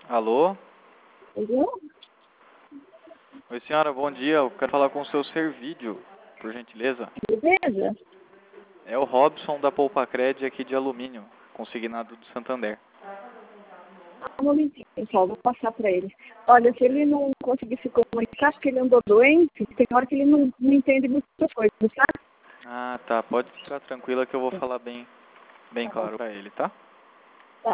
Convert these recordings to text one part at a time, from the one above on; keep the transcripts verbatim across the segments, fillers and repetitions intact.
Alô? Entendeu? Oi, senhora, bom dia. Eu quero falar com o seu Servídeo, por gentileza. Beleza? É o Robson da Poupa Cred aqui de alumínio, consignado do Santander. Um momentinho, pessoal, vou passar para ele. Olha, se ele não conseguir se comunicar, porque ele andou doente, tem hora que ele não, não entende muitas coisas, sabe? Ah, tá. Pode ficar tranquila que eu vou falar bem, bem claro pra ele, tá? Tá.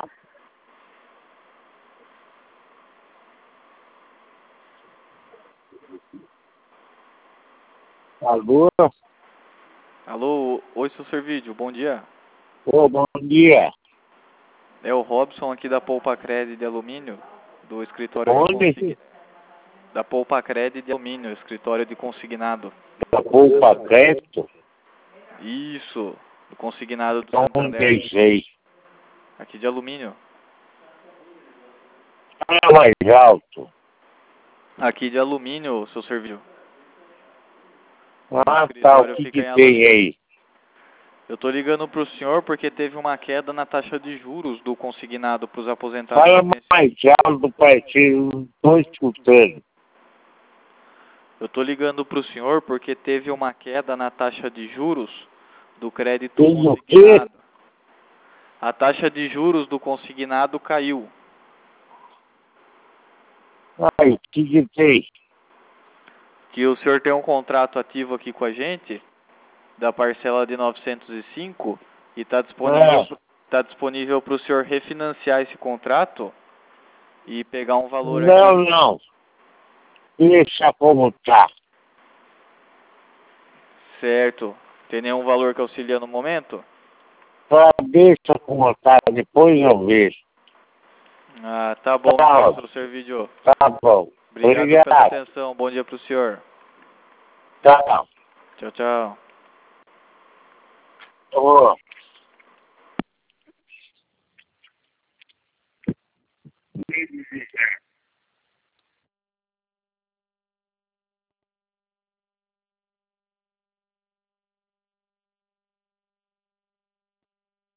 Alô? Alô? Oi, seu Servídeo, bom dia. Ô, bom dia. É o Robson aqui da Poupa Cred de alumínio, do escritório de Onde? consign... Da Poupa Cred de alumínio, escritório de consignado. Da Poupa Crédito? Isso, do consignado do Não Santander, deixei. aqui de alumínio. Ah, mais alto. Aqui de alumínio, seu Servídeo. O Ah, tá. O escritório que fica que em tem alumínio. aí? Eu tô ligando pro senhor porque teve uma queda na taxa de juros do consignado para os aposentados Fala e pensionistas. mais alto, parceiro. Não tô escutando. Eu tô ligando pro senhor porque teve uma queda na taxa de juros do crédito Tem o quê? consignado. A taxa de juros do consignado caiu. Ai, o que que tem? Que o senhor tem um contrato ativo aqui com a gente, da parcela de novecentos e cinco, e está disponível, Ah, tá disponível para o senhor refinanciar esse contrato e pegar um valor não, aqui. não. Deixa como tá. Certo. Tem nenhum valor que auxilia no momento? Só deixa como tá. Depois eu vejo. Ah, tá bom então, Tchau. seu Servídeo. Tá bom. Obrigado pela Obrigado. atenção. Bom dia pro senhor. Tchau. Tchau, tchau. Ô.